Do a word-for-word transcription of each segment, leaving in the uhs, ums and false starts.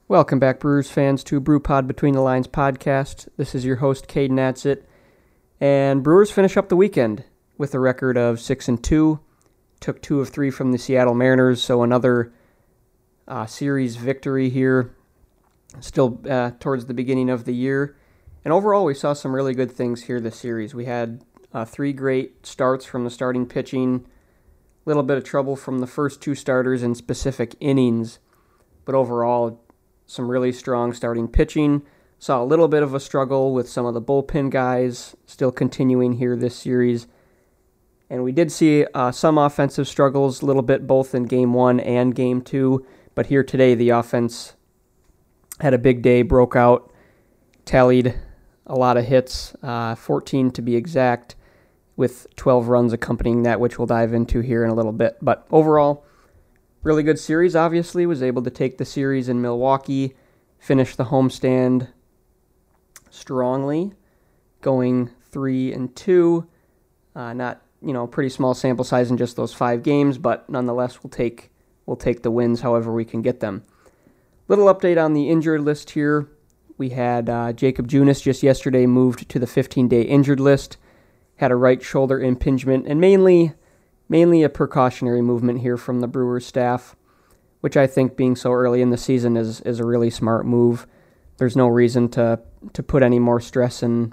Welcome back, Brewers fans, to BrewPod Between the Lines podcast. This is your host, Cade Natsett, and Brewers finish up the weekend with a record of six and two. Took two of three from the Seattle Mariners, so another uh, series victory here. Still uh, towards the beginning of the year, and overall, we saw some really good things here this series. We had uh, three great starts from the starting pitching. A little bit of trouble from the first two starters in specific innings, but overall, some really strong starting pitching. Saw a little bit of a struggle with some of the bullpen guys still continuing here this series. And we did see uh, some offensive struggles, a little bit both in game one and game two. But here today, the offense had a big day, broke out, tallied a lot of hits, uh, fourteen to be exact, with twelve runs accompanying that, which we'll dive into here in a little bit. But overall, really good series, obviously. Was able to take the series in Milwaukee, finish the homestand strongly, going three and two. Uh, not, you know, pretty small sample size in just those five games, but nonetheless, we'll take we'll take the wins however we can get them. Little update on the injured list here. We had uh, Jakob Junis just yesterday moved to the fifteen-day injured list. Had a right shoulder impingement, and mainly... Mainly a precautionary movement here from the Brewers staff, which I think being so early in the season is, is a really smart move. There's no reason to to put any more stress in,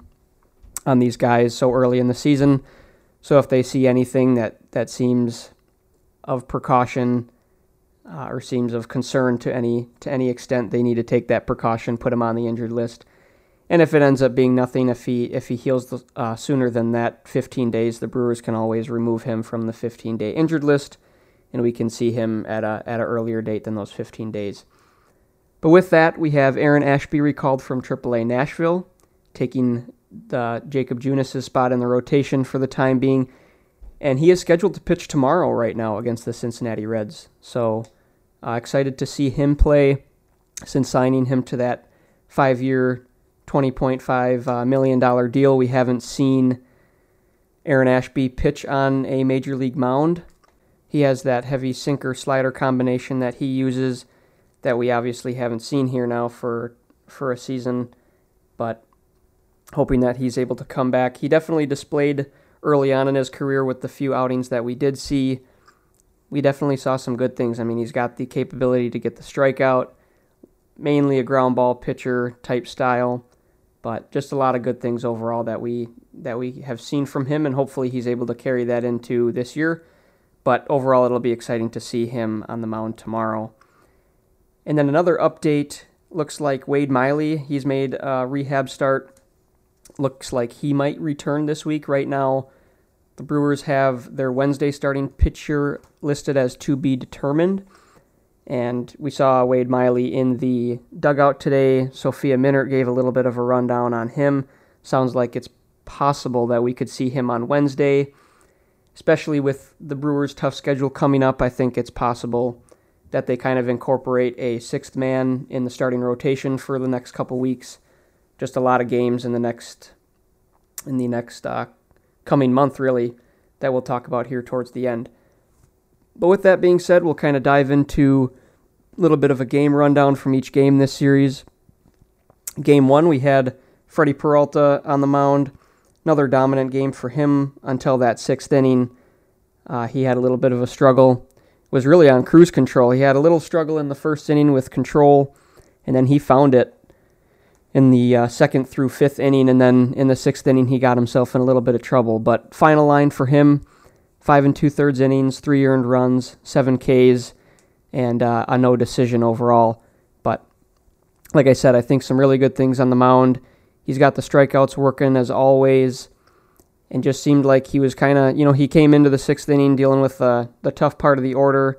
on these guys so early in the season. So if they see anything that, that seems of precaution uh, or seems of concern to any to any extent, they need to take that precaution, put him on the injured list. And if it ends up being nothing, if he if he heals uh, sooner than that fifteen days, the Brewers can always remove him from the fifteen-day injured list, and we can see him at a at an earlier date than those fifteen days. But with that, we have Aaron Ashby recalled from triple A Nashville, taking the Jakob Junis' spot in the rotation for the time being, and he is scheduled to pitch tomorrow right now against the Cincinnati Reds. So uh, excited to see him play since signing him to that five-year twenty point five million dollars deal. We haven't seen Aaron Ashby pitch on a major league mound. He has that heavy sinker slider combination that he uses that we obviously haven't seen here now for for a season, but hoping that he's able to come back. He definitely displayed early on in his career with the few outings that we did see. We definitely saw some good things. I mean, he's got the capability to get the strikeout, mainly a ground ball pitcher type style. But just a lot of good things overall that we that we have seen from him, and hopefully he's able to carry that into this year. But overall, it'll be exciting to see him on the mound tomorrow. And then another update, looks like Wade Miley, he's made a rehab start. Looks like he might return this week. Right now, the Brewers have their Wednesday starting pitcher listed as to be determined. And we saw Wade Miley in the dugout today. Sophia Minert gave a little bit of a rundown on him. Sounds like it's possible that we could see him on Wednesday. Especially with the Brewers' tough schedule coming up, I think it's possible that they kind of incorporate a sixth man in the starting rotation for the next couple weeks. Just a lot of games in the next in the next uh, coming month, really, that we'll talk about here towards the end. But with that being said, we'll kind of dive into a little bit of a game rundown from each game this series. Game one, we had Freddie Peralta on the mound. Another dominant game for him until that sixth inning. Uh, he had a little bit of a struggle. Was really on cruise control. He had a little struggle in the first inning with control, and then he found it in the uh, second through fifth inning, and then in the sixth inning he got himself in a little bit of trouble. But final line for him, Five and two-thirds innings, three earned runs, seven Ks, and uh, a no decision overall. But like I said, I think some really good things on the mound. He's got the strikeouts working as always, and just seemed like he was kind of, you know, he came into the sixth inning dealing with uh, the tough part of the order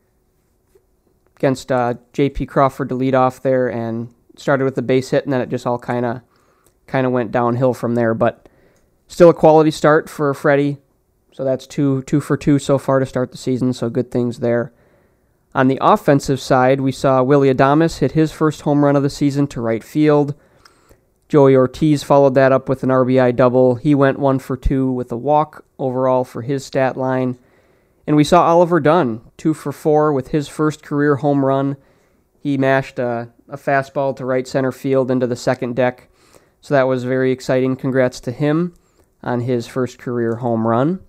against uh, J P Crawford to lead off there, and started with the base hit, and then it just all kind of kind of went downhill from there. But still a quality start for Freddie. So that's two two for two so far to start the season, so good things there. On the offensive side, we saw Willy Adames hit his first home run of the season to right field. Joey Ortiz followed that up with an R B I double. He went one for two with a walk overall for his stat line. And we saw Oliver Dunn, two for four with his first career home run. He mashed a a fastball to right center field into the second deck. So that was very exciting. Congrats to him on his first career home run.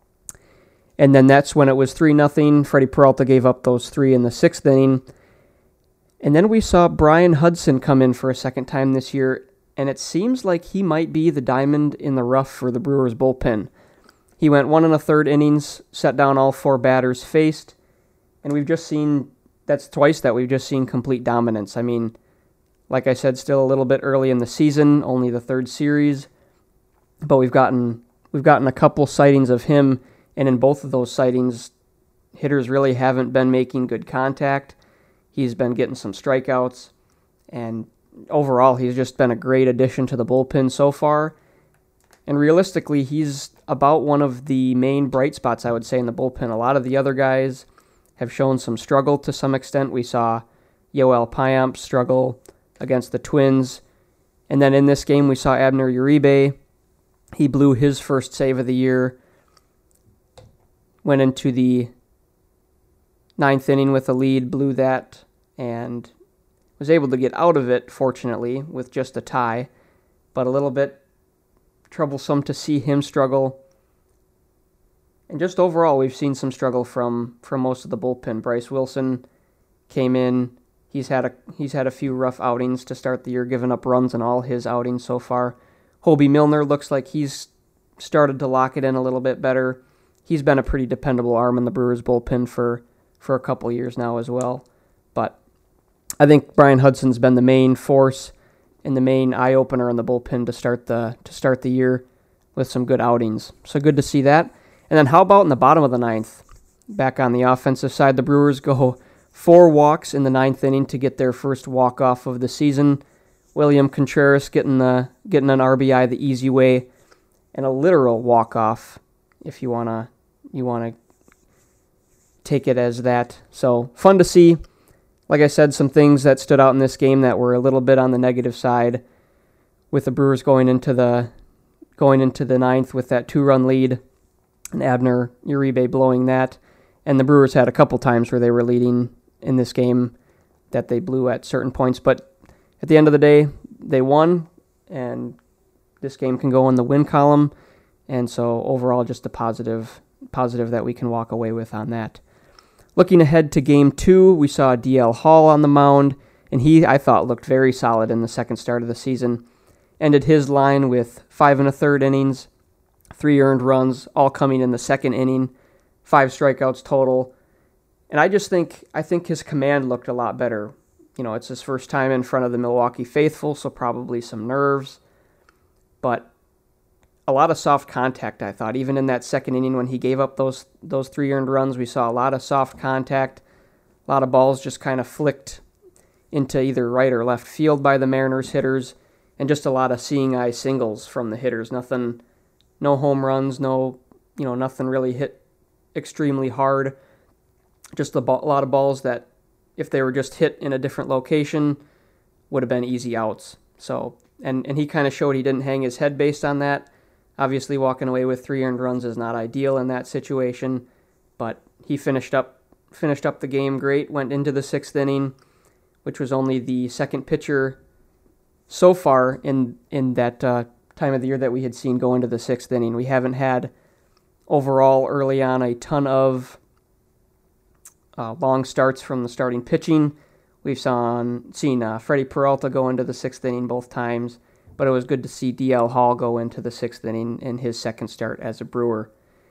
And then that's when it was three nothing. Freddie Peralta gave up those three in the sixth inning. And then we saw Brian Hudson come in for a second time this year, and it seems like he might be the diamond in the rough for the Brewers bullpen. He went one and a third innings, set down all four batters faced, and we've just seen, that's twice that we've just seen complete dominance. I mean, like I said, still a little bit early in the season, only the third series, but we've gotten we've gotten a couple sightings of him, and in both of those sightings, hitters really haven't been making good contact. He's been getting some strikeouts, and overall, he's just been a great addition to the bullpen so far. And realistically, he's about one of the main bright spots, I would say, in the bullpen. A lot of the other guys have shown some struggle to some extent. We saw Yoel Payamp struggle against the Twins. And then in this game, we saw Abner Uribe. He blew his first save of the year, went into the ninth inning with a lead, blew that, and was able to get out of it, fortunately, with just a tie. But a little bit troublesome to see him struggle. And just overall, we've seen some struggle from, from most of the bullpen. Bryce Wilson came in. He's had a he's had a few rough outings to start the year, giving up runs in all his outings so far. Hobie Milner looks like he's started to lock it in a little bit better. He's been a pretty dependable arm in the Brewers bullpen for, for a couple years now as well. But I think Brian Hudson's been the main force and the main eye-opener in the bullpen to start the to start the year with some good outings. So good to see that. And then how about in the bottom of the ninth? Back on the offensive side, the Brewers go four walks in the ninth inning to get their first walk-off of the season. William Contreras getting the getting an R B I the easy way, and a literal walk-off, if you wanna you wanna take it as that. So fun to see. Like I said, some things that stood out in this game that were a little bit on the negative side, with the Brewers going into the going into the ninth with that two-run lead, and Abner Uribe blowing that. And the Brewers had a couple times where they were leading in this game that they blew at certain points. But at the end of the day, they won, and this game can go in the win column. And so overall, just a positive, positive that we can walk away with on that. Looking ahead to game two, we saw D L Hall on the mound, and he, I thought, looked very solid in the second start of the season. Ended his line with five and a third innings, three earned runs, all coming in the second inning, five strikeouts total. And I just think, I think his command looked a lot better. You know, it's his first time in front of the Milwaukee faithful, so probably some nerves. But a lot of soft contact, I thought. Even in that second inning when he gave up those those three earned runs, we saw a lot of soft contact. A lot of balls just kind of flicked into either right or left field by the Mariners hitters, and just a lot of seeing eye singles from the hitters. Nothing, no home runs, no, you know, nothing really hit extremely hard. Just a, ball, a lot of balls that, if they were just hit in a different location, would have been easy outs. So, and and he kind of showed he didn't hang his head based on that. Obviously, walking away with three earned runs is not ideal in that situation, but he finished up finished up the game great, went into the sixth inning, which was only the second pitcher so far in, in that uh, time of the year that we had seen go into the sixth inning. We haven't had overall early on a ton of uh, long starts from the starting pitching. We've saw, seen uh, Freddie Peralta go into the sixth inning both times, but it was good to see D L Hall go into the sixth inning in his second start as a Brewer.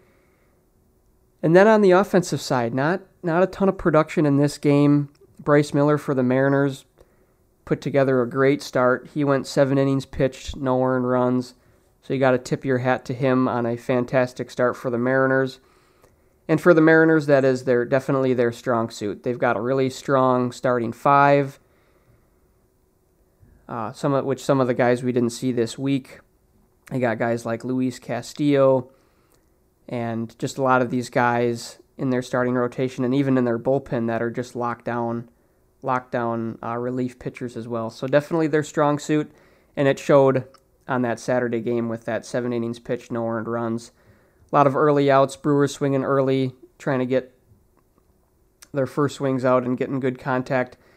And then on the offensive side, not not a ton of production in this game. Bryce Miller for the Mariners put together a great start. He went seven innings pitched, no earned runs, so you got to tip your hat to him on a fantastic start for the Mariners. And for the Mariners, that is their definitely their strong suit. They've got a really strong starting five. Uh, some of which some of the guys we didn't see this week. They got guys like Luis Castillo, and just a lot of these guys in their starting rotation and even in their bullpen that are just locked down, locked down uh, relief pitchers as well. So definitely their strong suit, and it showed on that Saturday game with that seven innings pitched, no earned runs. A lot of early outs, Brewers swinging early, trying to get their first swings out and getting good contact.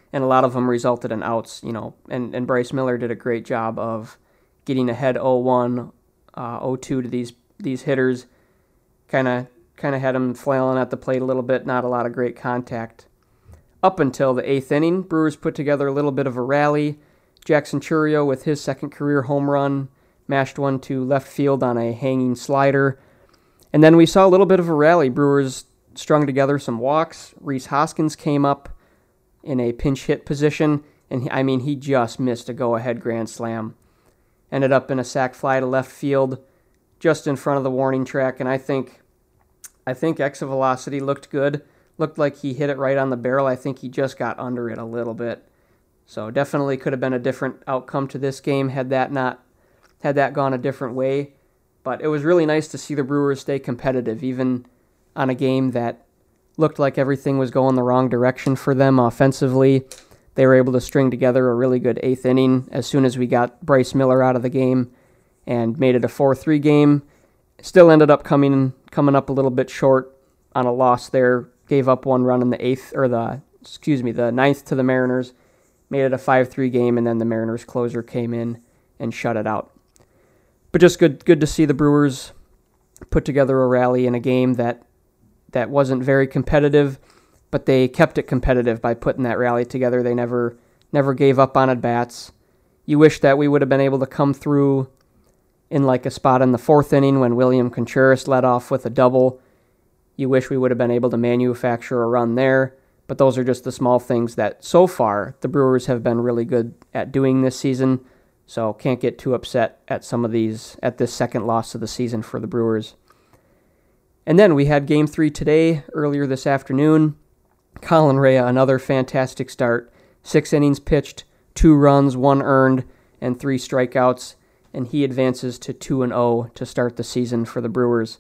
and a lot of them resulted in outs, you know, and, and Bryce Miller did a great job of getting ahead oh one, uh, oh two to these these hitters, kind of kind of had them flailing at the plate a little bit, not a lot of great contact. Up until the eighth inning, Brewers put together a little bit of a rally. Jackson Chourio, with his second career home run, mashed one to left field on a hanging slider. And then we saw a little bit of a rally. Brewers strung together some walks. Rhys Hoskins came up in a pinch hit position, and he, I mean, he just missed a go-ahead grand slam. Ended up in a sac fly to left field, just in front of the warning track, and I think I think exit velocity looked good. Looked like he hit it right on the barrel. I think he just got under it a little bit. So definitely could have been a different outcome to this game had that not had that gone a different way. But it was really nice to see the Brewers stay competitive, even on a game that looked like everything was going the wrong direction for them offensively. They were able to string together a really good eighth inning as soon as we got Bryce Miller out of the game and made it a four three game. Still ended up coming coming up a little bit short on a loss there. Gave up one run in the eighth, or the, excuse me, the ninth to the Mariners. Made it a five three game, and then the Mariners closer came in and shut it out. But just good good to see the Brewers put together a rally in a game that that wasn't very competitive, but they kept it competitive by putting that rally together. They never never gave up on at-bats. You wish that we would have been able to come through in like a spot in the fourth inning when William Contreras led off with a double. You wish we would have been able to manufacture a run there, but those are just the small things that so far the Brewers have been really good at doing this season, so can't get too upset at some of these, at this second loss of the season for the Brewers. And then we had game three today, earlier this afternoon. Colin Rea, another fantastic start. Six innings pitched, two runs, one earned, and three strikeouts, and he advances to two and oh to start the season for the Brewers.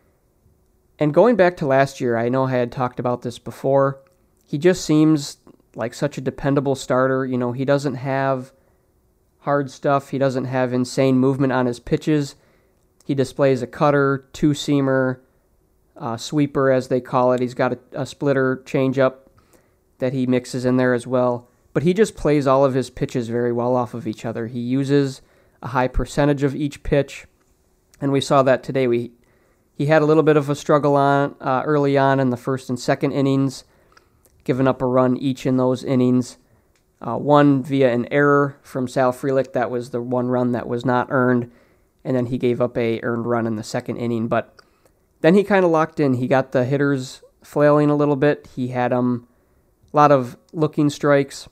And going back to last year, I know I had talked about this before, he just seems like such a dependable starter. You know, he doesn't have hard stuff. He doesn't have insane movement on his pitches. He displays a cutter, two-seamer, uh, sweeper, as they call it. He's got a, a splitter changeup that he mixes in there as well. But he just plays all of his pitches very well off of each other. He uses a high percentage of each pitch, and we saw that today. We He had a little bit of a struggle on uh, early on in the first and second innings, giving up a run each in those innings. Uh, one via an error from Sal Frelick. That was the one run that was not earned, and then he gave up a earned run in the second inning. But then he kind of locked in. He got the hitters flailing a little bit. He had um, a lot of looking strikes.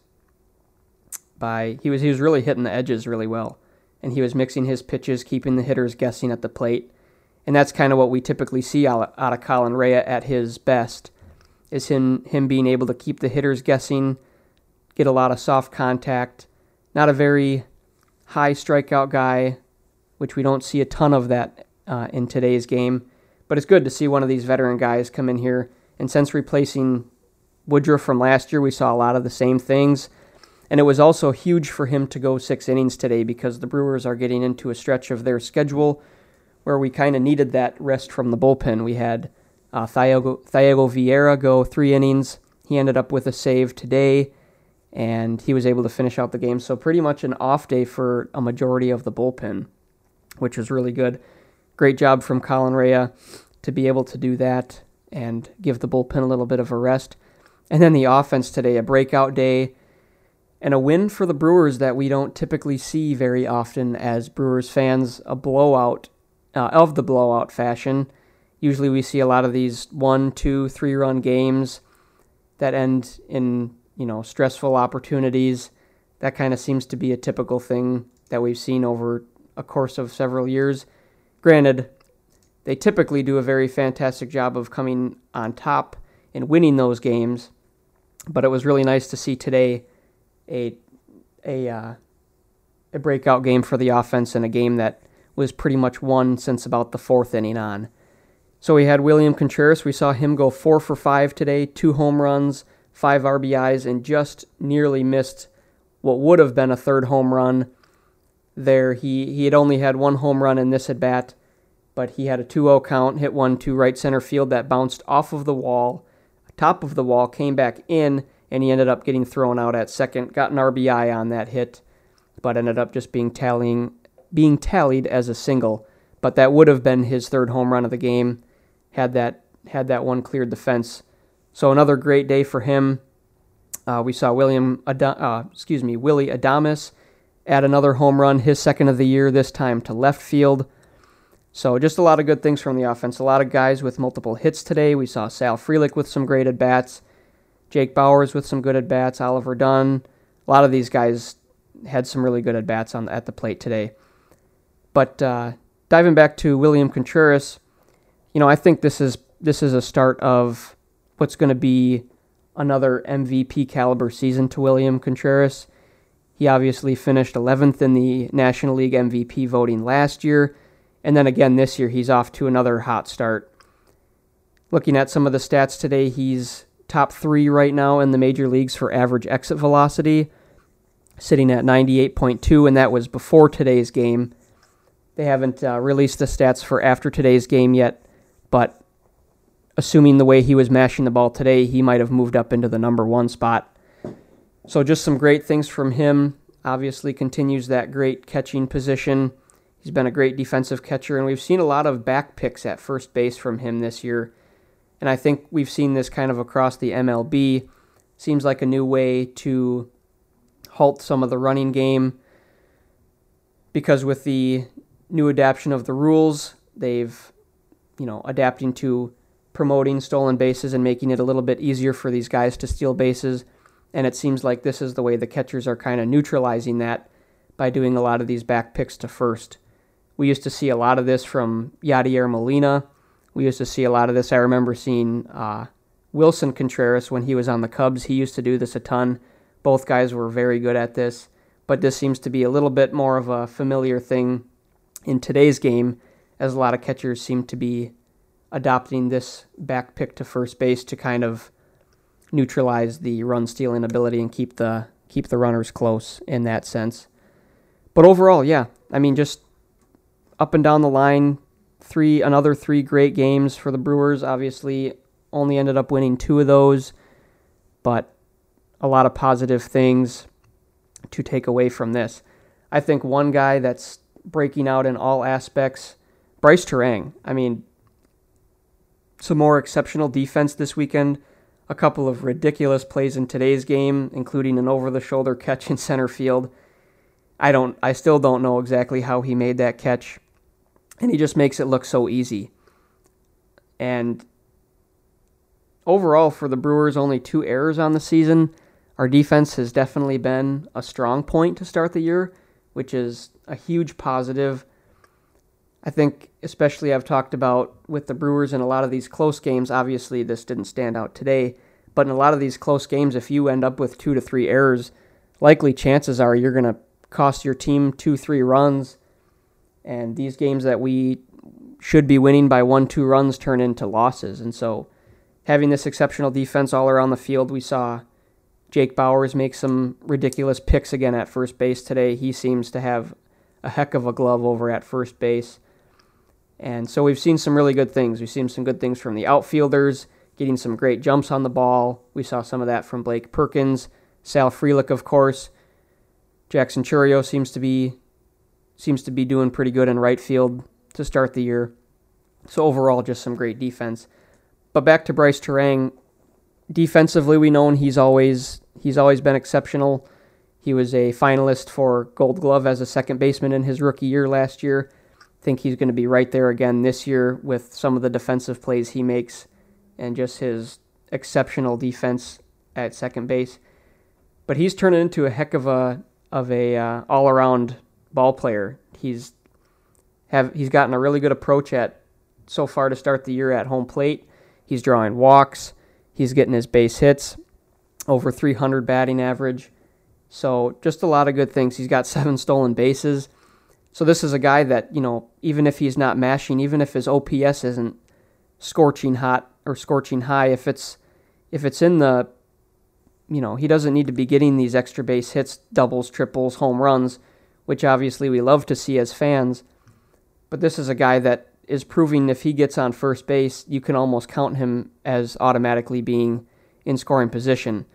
By he was he was really hitting the edges really well, and he was mixing his pitches, keeping the hitters guessing at the plate. And that's kind of what we typically see out of Colin Rea at his best, is him, him being able to keep the hitters guessing, get a lot of soft contact, not a very high strikeout guy, which we don't see a ton of that uh, in today's game. But it's good to see one of these veteran guys come in here. And since replacing Woodruff from last year, we saw a lot of the same things. And it was also huge for him to go six innings today because the Brewers are getting into a stretch of their schedule where we kind of needed that rest from the bullpen. We had uh, Thiago, Thiago Vieira go three innings. He ended up with a save today, and he was able to finish out the game. So pretty much an off day for a majority of the bullpen, which was really good. Great job from Colin Rea to be able to do that and give the bullpen a little bit of a rest. And then the offense today, a breakout day, and a win for the Brewers that we don't typically see very often as Brewers fans, a blowout Uh, of the blowout fashion. Usually we see a lot of these one, two, three-run games that end in, you know, stressful opportunities. That kind of seems to be a typical thing that we've seen over a course of several years. Granted, they typically do a very fantastic job of coming on top and winning those games, but it was really nice to see today a a uh, a breakout game for the offense and a game that was pretty much won since about the fourth inning on. So we had William Contreras. We saw him go four for five today, two home runs, five R B Is, and just nearly missed what would have been a third home run there. He he had only had one home run in this at-bat, but he had a two oh count, hit one to right center field that bounced off of the wall, top of the wall, came back in, and he ended up getting thrown out at second, got an R B I on that hit, but ended up just being tallying, being tallied as a single. But that would have been his third home run of the game had that had that one cleared the fence. So another great day for him. Uh, we saw William, Ad- uh, excuse me, Willy Adames add another home run, his second of the year, this time to left field. So just a lot of good things from the offense. A lot of guys with multiple hits today. We saw Sal Frelick with some great at-bats, Jake Bauers with some good at-bats, Oliver Dunn. A lot of these guys had some really good at-bats on at the plate today. But uh, diving back to William Contreras, you know, I think this is this is a start of what's going to be another M V P caliber season to William Contreras. He obviously finished eleventh in the National League M V P voting last year, and then again this year he's off to another hot start. Looking at some of the stats today, he's top three right now in the major leagues for average exit velocity, sitting at ninety-eight point two, and that was before today's game. They haven't uh, released the stats for after today's game yet, but assuming the way he was mashing the ball today, he might have moved up into the number one spot. So just some great things from him. Obviously continues that great catching position. He's been a great defensive catcher, and we've seen a lot of back picks at first base from him this year. And I think we've seen this kind of across the M L B. Seems like a new way to halt some of the running game, because with the new adaptation of the rules, they've, you know, adapting to promoting stolen bases and making it a little bit easier for these guys to steal bases. And it seems like this is the way the catchers are kind of neutralizing that by doing a lot of these back picks to first. We used to see a lot of this from Yadier Molina. We used to see a lot of this. I remember seeing uh, Wilson Contreras when he was on the Cubs. He used to do this a ton. Both guys were very good at this. But this seems to be a little bit more of a familiar thing in today's game, as a lot of catchers seem to be adopting this back pick to first base to kind of neutralize the run-stealing ability and keep the keep the runners close in that sense. But overall, yeah, I mean, just up and down the line, three another three great games for the Brewers. Obviously, only ended up winning two of those, but a lot of positive things to take away from this. I think one guy that's breaking out in all aspects, Brice Turang. I mean, some more exceptional defense this weekend. A couple of ridiculous plays in today's game, including an over-the-shoulder catch in center field. I don't, I still don't know exactly how he made that catch, and he just makes it look so easy. And overall, for the Brewers, only two errors on the season. Our defense has definitely been a strong point to start the year, which is a huge positive. I think, especially I've talked about with the Brewers in a lot of these close games, obviously this didn't stand out today, but in a lot of these close games, if you end up with two to three errors, likely chances are you're going to cost your team two, three runs, and these games that we should be winning by one, two runs turn into losses. And so having this exceptional defense all around the field, we saw Jake Bauers make some ridiculous picks again at first base today. He seems to have a heck of a glove over at first base. And so we've seen some really good things. We've seen some good things from the outfielders, getting some great jumps on the ball. We saw some of that from Blake Perkins, Sal Frelick, of course. Jackson Chourio seems to be seems to be doing pretty good in right field to start the year. So overall, just some great defense. But back to Brice Turang. Defensively, we know he's always he's always been exceptional. He was a finalist for Gold Glove as a second baseman in his rookie year last year. I think he's going to be right there again this year with some of the defensive plays he makes and just his exceptional defense at second base. But he's turning into a heck of a of a uh, all-around ball player. He's have he's gotten a really good approach at so far to start the year at home plate. He's drawing walks. He's getting his base hits, over three hundred batting average. So just a lot of good things. He's got seven stolen bases. So this is a guy that, you know, even if he's not mashing, even if his O P S isn't scorching hot or scorching high, if it's if it's in the, you know, he doesn't need to be getting these extra base hits, doubles, triples, home runs, which obviously we love to see as fans. But this is a guy that is proving if he gets on first base, you can almost count him as automatically being in scoring position.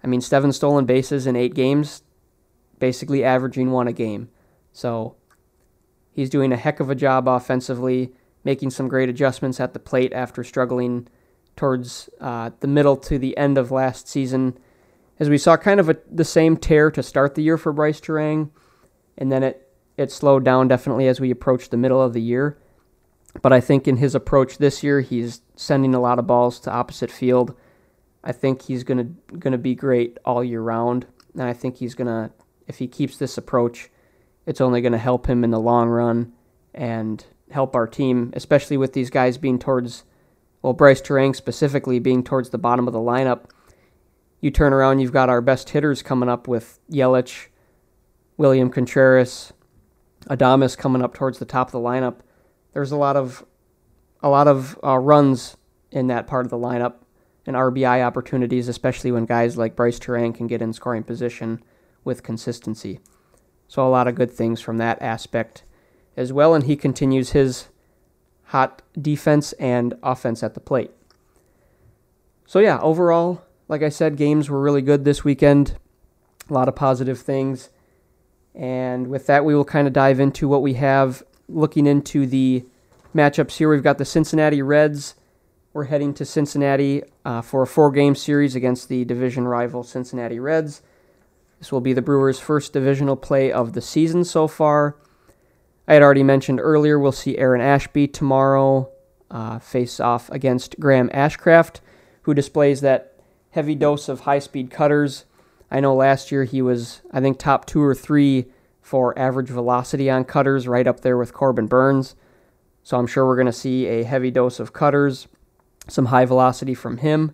I mean, seven stolen bases in eight games, basically averaging one a game. So he's doing a heck of a job offensively, making some great adjustments at the plate after struggling towards uh, the middle to the end of last season, as we saw kind of a, the same tear to start the year for Brice Turang, and then it, it slowed down definitely as we approached the middle of the year. But I think in his approach this year, he's sending a lot of balls to opposite field. I think he's gonna gonna be great all year round, and I think he's gonna, if he keeps this approach, it's only gonna help him in the long run and help our team, especially with these guys being towards, well, Brice Turang specifically being towards the bottom of the lineup. You turn around, you've got our best hitters coming up with Yelich, William Contreras, Adames coming up towards the top of the lineup. There's a lot of a lot of uh, runs in that part of the lineup and R B I opportunities, especially when guys like Brice Turang can get in scoring position with consistency. So a lot of good things from that aspect as well, and he continues his hot defense and offense at the plate. So yeah, overall, like I said, games were really good this weekend. A lot of positive things. And with that, we will kind of dive into what we have looking into the matchups here. We've got the Cincinnati Reds. We're heading to Cincinnati uh, for a four-game series against the division rival Cincinnati Reds. This will be the Brewers' first divisional play of the season so far. I had already mentioned earlier we'll see Aaron Ashby tomorrow uh, face off against Graham Ashcraft, who displays that heavy dose of high-speed cutters. I know last year he was, I think, top two or three for average velocity on cutters, right up there with Corbin Burns. So I'm sure we're going to see a heavy dose of cutters, some high velocity from him.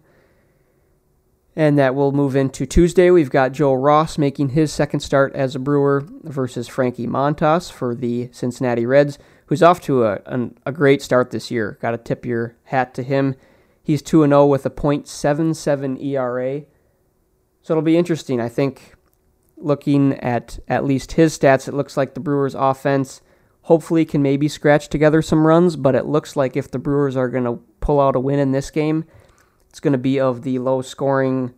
And that will move into Tuesday. We've got Joe Ross making his second start as a Brewer versus Frankie Montas for the Cincinnati Reds, who's off to a, a, a great start this year. Got to tip your hat to him. He's two and oh with a point seven seven E R A. So it'll be interesting. I think looking at at least his stats, it looks like the Brewers' offense hopefully can maybe scratch together some runs, but it looks like if the Brewers are going to pull out a win in this game, it's going to be of the low scoring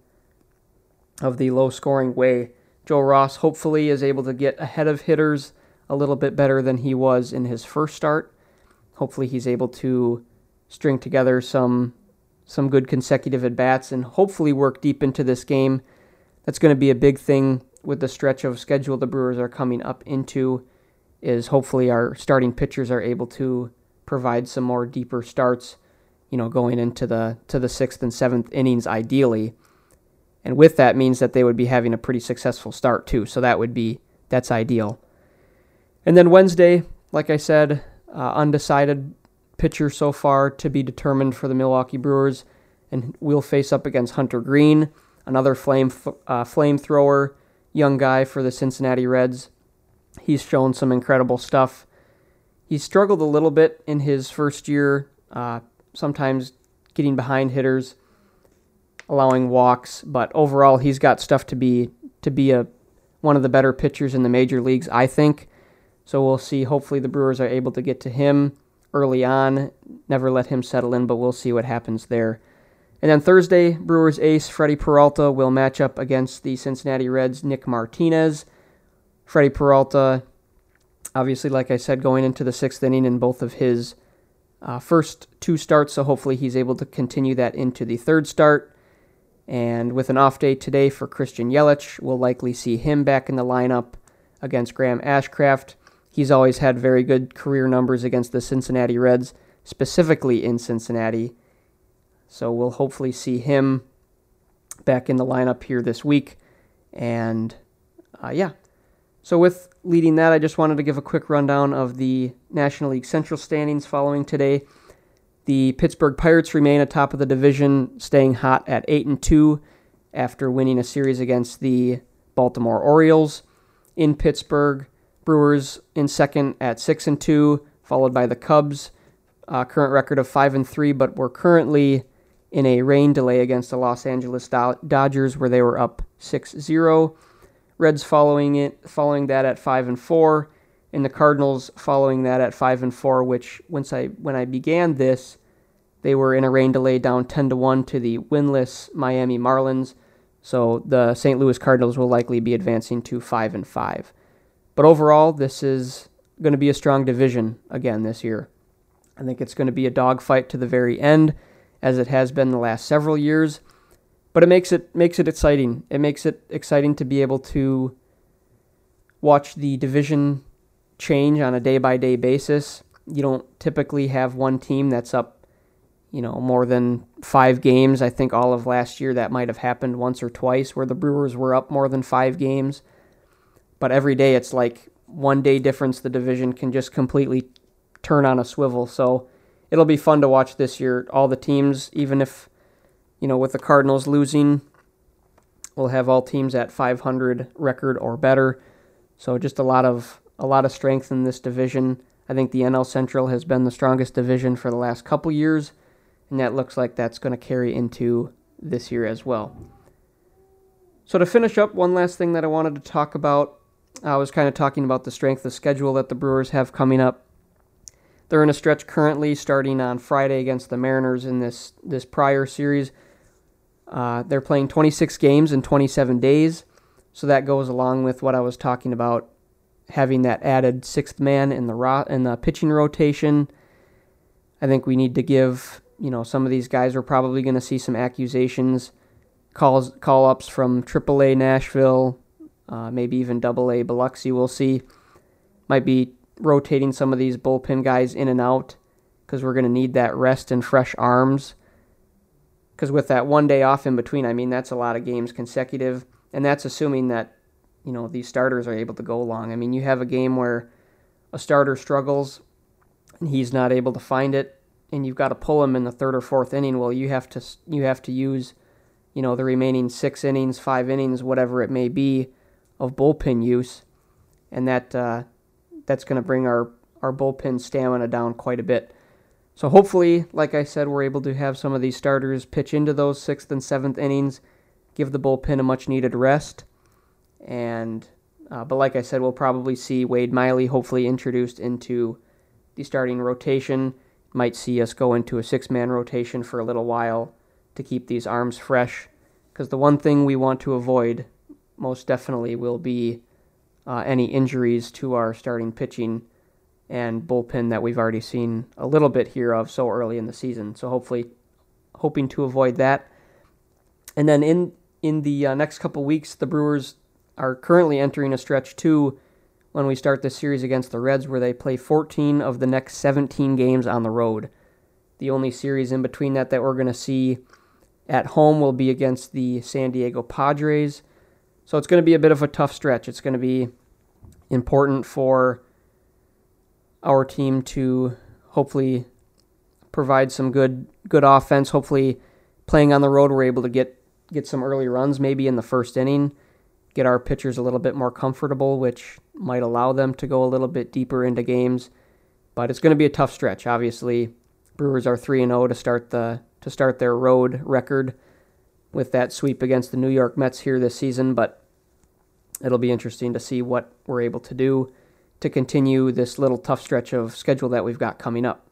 of the low scoring way. Joe Ross hopefully is able to get ahead of hitters a little bit better than he was in his first start. Hopefully he's able to string together some some good consecutive at-bats and hopefully work deep into this game. That's going to be a big thing with the stretch of schedule the Brewers are coming up into, is hopefully our starting pitchers are able to provide some more deeper starts, you know, going into the to the sixth and seventh innings ideally. And with that means that they would be having a pretty successful start too. So that would be, that's ideal. And then Wednesday, like I said, uh, undecided pitcher so far to be determined for the Milwaukee Brewers, and we'll face up against Hunter Green, another flame uh, flamethrower, young guy for the Cincinnati Reds. He's shown some incredible stuff. He struggled a little bit in his first year, uh, sometimes getting behind hitters, allowing walks, but overall he's got stuff to be to be a one of the better pitchers in the major leagues, I think. So we'll see. Hopefully the Brewers are able to get to him early on, never let him settle in, but we'll see what happens there. And then Thursday, Brewers ace Freddie Peralta will match up against the Cincinnati Reds' Nick Martinez. Freddie Peralta, obviously, like I said, going into the sixth inning in both of his uh, first two starts, so hopefully he's able to continue that into the third start. And with an off day today for Christian Yelich, we'll likely see him back in the lineup against Graham Ashcraft. He's always had very good career numbers against the Cincinnati Reds, specifically in Cincinnati. So we'll hopefully see him back in the lineup here this week. And uh, yeah, so with leading that, I just wanted to give a quick rundown of the National League Central standings following today. The Pittsburgh Pirates remain atop of the division, staying hot at eight and two after winning a series against the Baltimore Orioles. In Pittsburgh, Brewers in second at six and two, followed by the Cubs, uh, current record of five and three, but we're currently in a rain delay against the Los Angeles Dodgers, where they were up six zero. Reds following it, following that at five and four, and the Cardinals following that at five and four. Which, once I when I began this, they were in a rain delay, down ten to one to the winless Miami Marlins. So the Saint Louis Cardinals will likely be advancing to five and five. But overall, this is going to be a strong division again this year. I think it's going to be a dogfight to the very end, as it has been the last several years. But it makes it makes it exciting. It makes it exciting to be able to watch the division change on a day-by-day basis. You don't typically have one team that's up, you know, more than five games. I think all of last year that might have happened once or twice where the Brewers were up more than five games. But every day it's like one day difference. The division can just completely turn on a swivel. So it'll be fun to watch this year. All the teams, even if, you know, with the Cardinals losing, we'll have all teams at five hundred record or better. So just a lot of a lot of strength in this division. I think the N L Central has been the strongest division for the last couple years, and that looks like that's going to carry into this year as well. So to finish up, one last thing that I wanted to talk about, I was kind of talking about the strength of schedule that the Brewers have coming up. They're in a stretch currently starting on Friday against the Mariners in this, this prior series. Uh, they're playing twenty-six games in twenty-seven days, so that goes along with what I was talking about, having that added sixth man in the ro- in the pitching rotation. I think we need to give, you know, some of these guys, we're probably going to see some accusations, calls, call-ups from triple A Nashville, uh, maybe even double A Biloxi, we'll see. Might be rotating some of these bullpen guys in and out because we're going to need that rest and fresh arms. Because with that one day off in between, I mean, that's a lot of games consecutive, and that's assuming that, you know, these starters are able to go long. I mean, you have a game where a starter struggles and he's not able to find it, and you've got to pull him in the third or fourth inning. Well, you have to you have to use, you know, the remaining six innings, five innings, whatever it may be, of bullpen use, and that uh, that's going to bring our our bullpen stamina down quite a bit. So hopefully, like I said, we're able to have some of these starters pitch into those sixth and seventh innings, give the bullpen a much-needed rest. And uh, but like I said, we'll probably see Wade Miley hopefully introduced into the starting rotation. Might see us go into a six-man rotation for a little while to keep these arms fresh. Because the one thing we want to avoid most definitely will be uh, any injuries to our starting pitching and bullpen that we've already seen a little bit here of so early in the season. So hopefully, hoping to avoid that. And then in in the uh, next couple weeks, the Brewers are currently entering a stretch too when we start this series against the Reds, where they play fourteen of the next seventeen games on the road. The only series in between that that we're going to see at home will be against the San Diego Padres. So it's going to be a bit of a tough stretch. It's going to be important for our team to hopefully provide some good good offense. Hopefully, playing on the road, we're able to get, get some early runs, maybe in the first inning, get our pitchers a little bit more comfortable, which might allow them to go a little bit deeper into games. But it's going to be a tough stretch. Obviously, Brewers are three and oh to start the to start their road record with that sweep against the New York Mets here this season, but it'll be interesting to see what we're able to do to continue this little tough stretch of schedule that we've got coming up.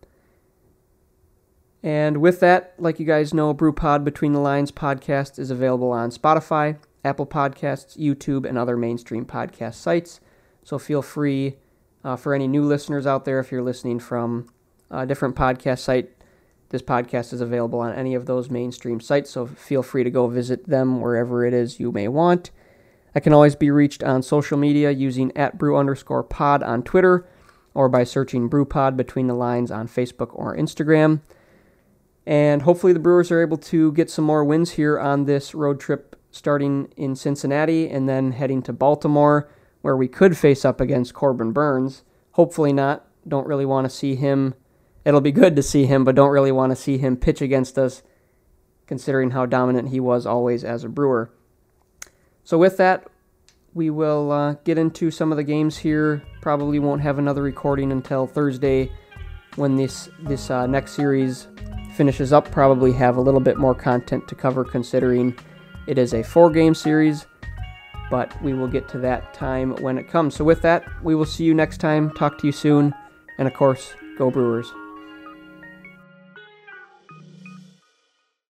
And with that, like you guys know, BrewPod Between the Lines podcast is available on Spotify, Apple Podcasts, YouTube, and other mainstream podcast sites. So feel free, uh, for any new listeners out there, if you're listening from a different podcast site, this podcast is available on any of those mainstream sites, so feel free to go visit them wherever it is you may want. I can always be reached on social media using at brew underscore pod on Twitter, or by searching BrewPod Between the Lines on Facebook or Instagram. And hopefully the Brewers are able to get some more wins here on this road trip, starting in Cincinnati and then heading to Baltimore, where we could face up against Corbin Burnes. Hopefully not. Don't really want to see him. It'll be good to see him, but don't really want to see him pitch against us, considering how dominant he was always as a Brewer. So with that, we will uh, get into some of the games here. Probably won't have another recording until Thursday when this, this uh, next series finishes up. Probably have a little bit more content to cover, considering it is a four-game series, but we will get to that time when it comes. So with that, we will see you next time. Talk to you soon, and of course, go Brewers.